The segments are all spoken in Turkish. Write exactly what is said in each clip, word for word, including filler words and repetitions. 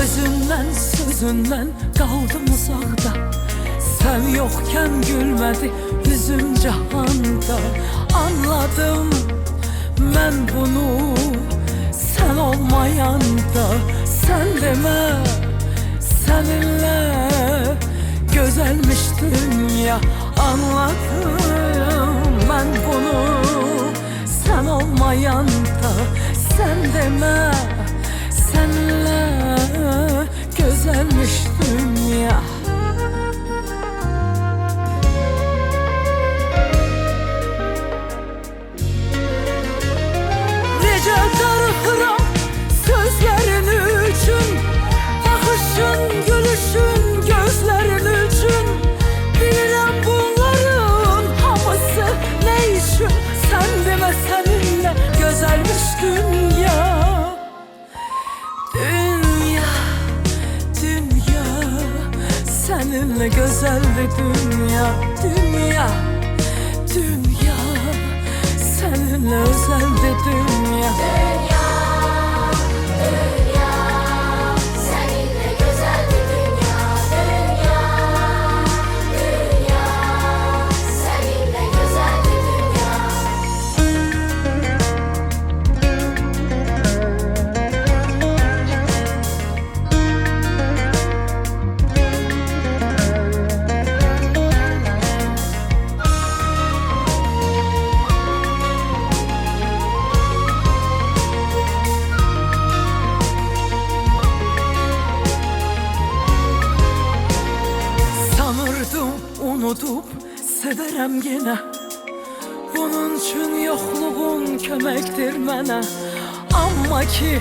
Gözünden sözünden kaldım uzakta. Sen yokken gülmedi yüzüm cahanda. Anladım ben bunu sen olmayanda. Sen deme seninle güzelmiş dünya. Anladım ben bunu sen olmayanda. Sen deme seninle güzelmiş dünya. Nece darıxıram sözlerin üçün, bakışın, gülüşün, gözlerin üçün. Bilirəm bunların hamısı ne üçün. Sen deme seninle güzelmiş dünya. Dünya, dünya, seninle güzeldi dünya. Dünya, dünya, seninle özeldi dünya. Dünya, dünya, seninle güzeldi dünya. Dünya, dünya, seninle güzeldi dünya. Sanırdım unutup severəm gene. Bunun üçün yokluğun kömektir mənə. Amma ki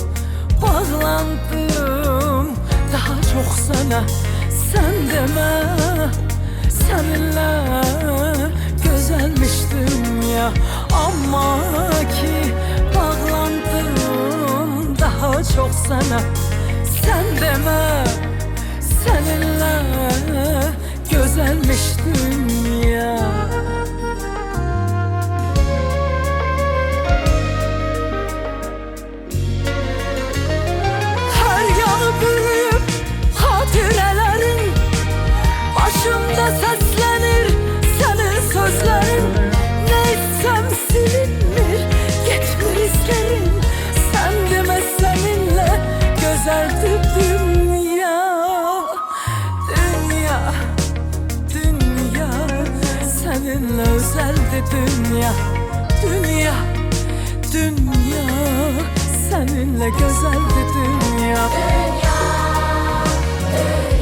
bağlandım daha çok sana. Sen deme seninle güzelmiş dünya. Amma ki bağlandım daha çok sana. Sen deme seninle güzelmiş dünya. Her yanı bürüyüp hatirelerin, başımda seslenir senin sözlerin. Ne etsem silinmir, gitmir izlerin. Sen deme seninle güzeldi dünya. Dünya, dünya, seninle özeldi dünya. Dünya, dünya, seninle güzeldi dünya. Dünya, dünya.